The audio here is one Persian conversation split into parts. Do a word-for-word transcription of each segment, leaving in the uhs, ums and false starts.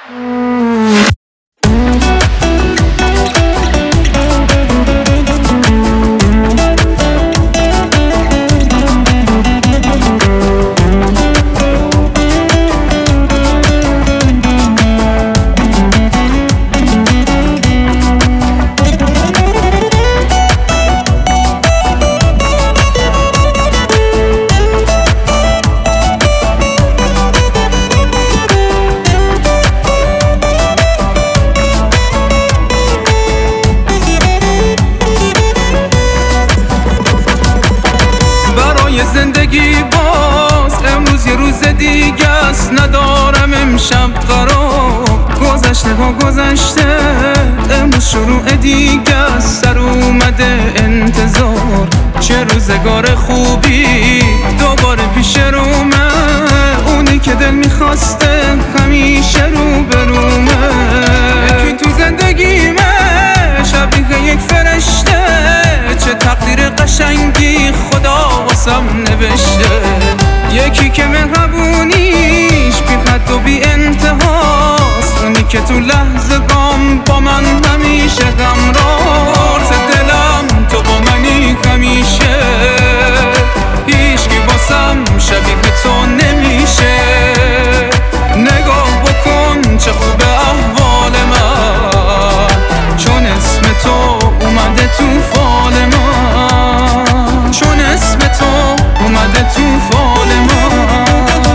زندگی باز امروز یه روز دیگه است، ندارم امشب قرار. گذشته ها گذشته، امروز شروع دیگه است، سر اومده انتظار. چه روزگار خوبی دوباره پیش رومه، اونی که دل میخواسته همیشه رو برومه. یکی تو زندگیمه شبیه یک فرشته، چه تقدیر قشنگی خدا واسم نوشته. یکی که مهربونیش بی حد و بی انتهاست، اونی که تو لحظه غم با من همیشه غمراز. دلم تو با منی همیشه، هیچکی واسم شبیه تو نمیشه. نگاه بکن چه خوبه احوال من، چون اسم تو اومده تو فال من، چون اسم تو اومده تو فال من.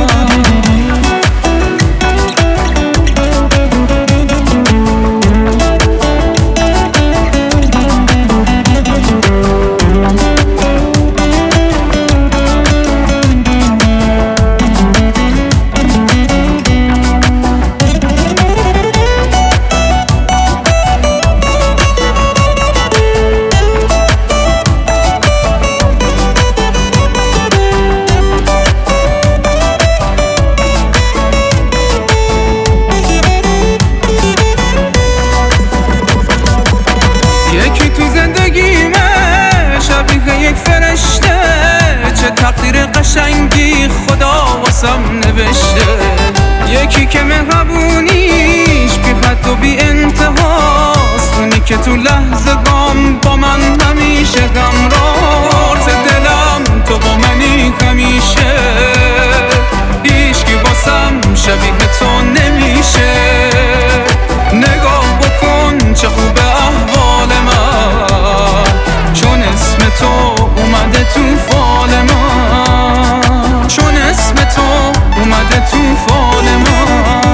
تقدیر قشنگی خدا واسم نوشته. یکی که مهربونیش بی حد و بی انتهاست، اونی که تو لحظه غم با من همیشه غمراز. دلم تو با منی همیشه، هیچکی واسم شبیه تو نمیشه. نگاه بکن چه خوبه احوال من، چون اسم تو اومده تو فال من، چون اسم تو اومده تو فال من.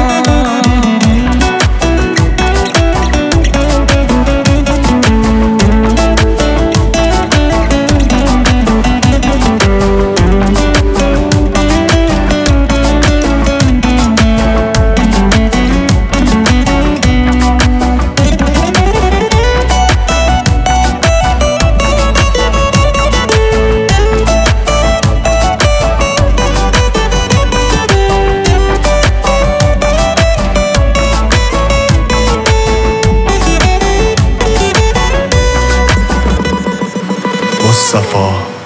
مصطفی